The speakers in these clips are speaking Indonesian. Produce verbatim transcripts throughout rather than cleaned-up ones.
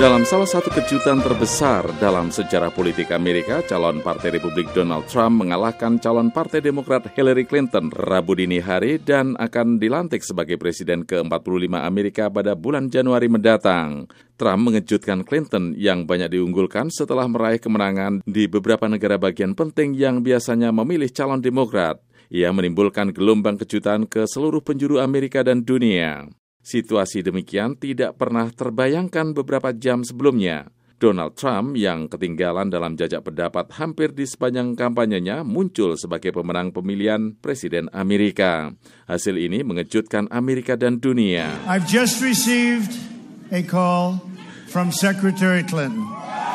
Dalam salah satu kejutan terbesar dalam sejarah politik Amerika, calon Partai Republik Donald Trump mengalahkan calon Partai Demokrat Hillary Clinton Rabu dini hari dan akan dilantik sebagai Presiden ke empat puluh lima Amerika pada bulan Januari mendatang. Trump mengejutkan Clinton yang banyak diunggulkan setelah meraih kemenangan di beberapa negara bagian penting yang biasanya memilih calon Demokrat. Ia menimbulkan gelombang kejutan ke seluruh penjuru Amerika dan dunia. Situasi demikian tidak pernah terbayangkan beberapa jam sebelumnya. Donald Trump yang ketinggalan dalam jajak pendapat hampir di sepanjang kampanyenya muncul sebagai pemenang pemilihan Presiden Amerika. Hasil ini mengejutkan Amerika dan dunia. I've just received a call from Secretary Clinton.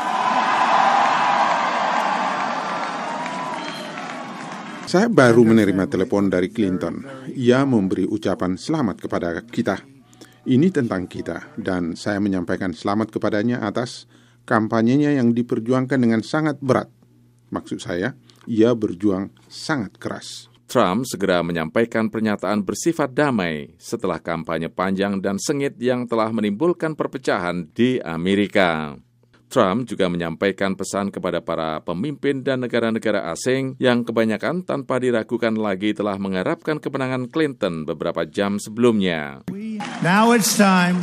Saya baru menerima telepon dari Clinton. Ia memberi ucapan selamat kepada kita. Ini tentang kita, dan saya menyampaikan selamat kepadanya atas kampanyenya yang diperjuangkan dengan sangat berat. Maksud saya, ia berjuang sangat keras. Trump segera menyampaikan pernyataan bersifat damai setelah kampanye panjang dan sengit yang telah menimbulkan perpecahan di Amerika. Trump juga menyampaikan pesan kepada para pemimpin dan negara-negara asing yang kebanyakan tanpa diragukan lagi telah mengharapkan kemenangan Clinton beberapa jam sebelumnya. Now it's time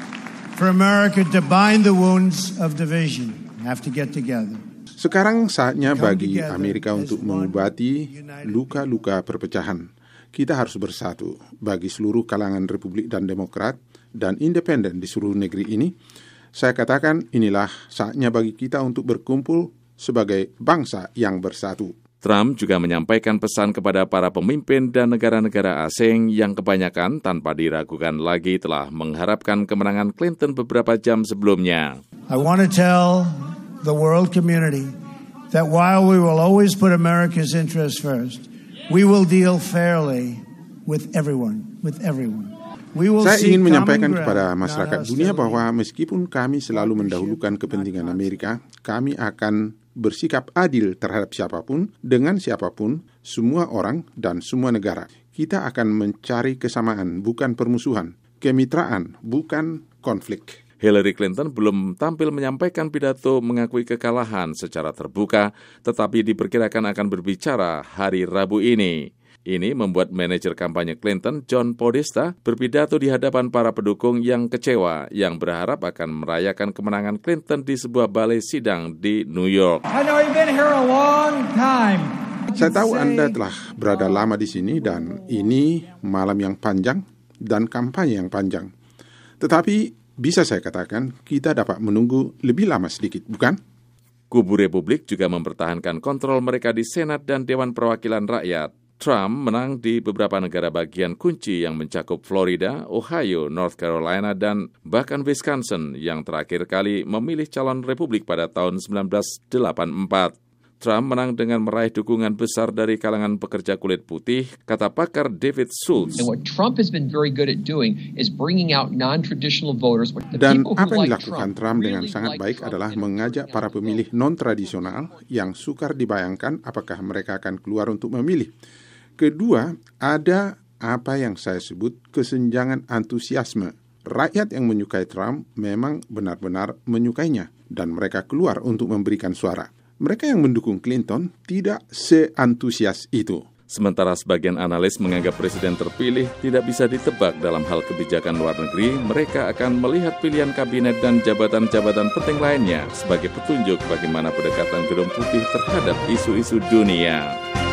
for America to bind the wounds of division. Have to get together. Sekarang saatnya bagi Amerika untuk mengobati luka-luka perpecahan. Kita harus bersatu bagi seluruh kalangan Republik dan Demokrat dan independen di seluruh negeri ini. Saya katakan inilah saatnya bagi kita untuk berkumpul sebagai bangsa yang bersatu. Trump juga menyampaikan pesan kepada para pemimpin dan negara-negara asing yang kebanyakan tanpa diragukan lagi telah mengharapkan kemenangan Clinton beberapa jam sebelumnya. I want to tell the world community that while we will always put America's interests first, we will deal fairly with everyone, with everyone. Saya ingin menyampaikan kepada masyarakat dunia bahwa meskipun kami selalu mendahulukan kepentingan Amerika, kami akan bersikap adil terhadap siapapun, dengan siapapun, semua orang, dan semua negara. Kita akan mencari kesamaan, bukan permusuhan, kemitraan, bukan konflik. Hillary Clinton belum tampil menyampaikan pidato mengakui kekalahan secara terbuka, tetapi diperkirakan akan berbicara hari Rabu ini. Ini membuat manajer kampanye Clinton, John Podesta, berpidato di hadapan para pendukung yang kecewa, yang berharap akan merayakan kemenangan Clinton di sebuah balai sidang di New York. I know you've been here a long time. Saya tahu Anda telah berada lama di sini dan ini malam yang panjang dan kampanye yang panjang. Tetapi bisa saya katakan kita dapat menunggu lebih lama sedikit, bukan? Kubu Republik juga mempertahankan kontrol mereka di Senat dan Dewan Perwakilan Rakyat. Trump menang di beberapa negara bagian kunci yang mencakup Florida, Ohio, North Carolina, dan bahkan Wisconsin yang terakhir kali memilih calon Republik pada tahun sembilan belas delapan puluh empat. Trump menang dengan meraih dukungan besar dari kalangan pekerja kulit putih, kata pakar David Schultz. And what Trump has been very good at doing is bringing out non-traditional voters. Dan apa yang dilakukan Trump dengan sangat baik adalah mengajak para pemilih non-tradisional yang sukar dibayangkan apakah mereka akan keluar untuk memilih. Kedua, ada apa yang saya sebut kesenjangan antusiasme. Rakyat yang menyukai Trump memang benar-benar menyukainya dan mereka keluar untuk memberikan suara. Mereka yang mendukung Clinton tidak seantusias itu. Sementara sebagian analis menganggap presiden terpilih tidak bisa ditebak dalam hal kebijakan luar negeri, mereka akan melihat pilihan kabinet dan jabatan-jabatan penting lainnya sebagai petunjuk bagaimana pendekatan Gedung Putih terhadap isu-isu dunia.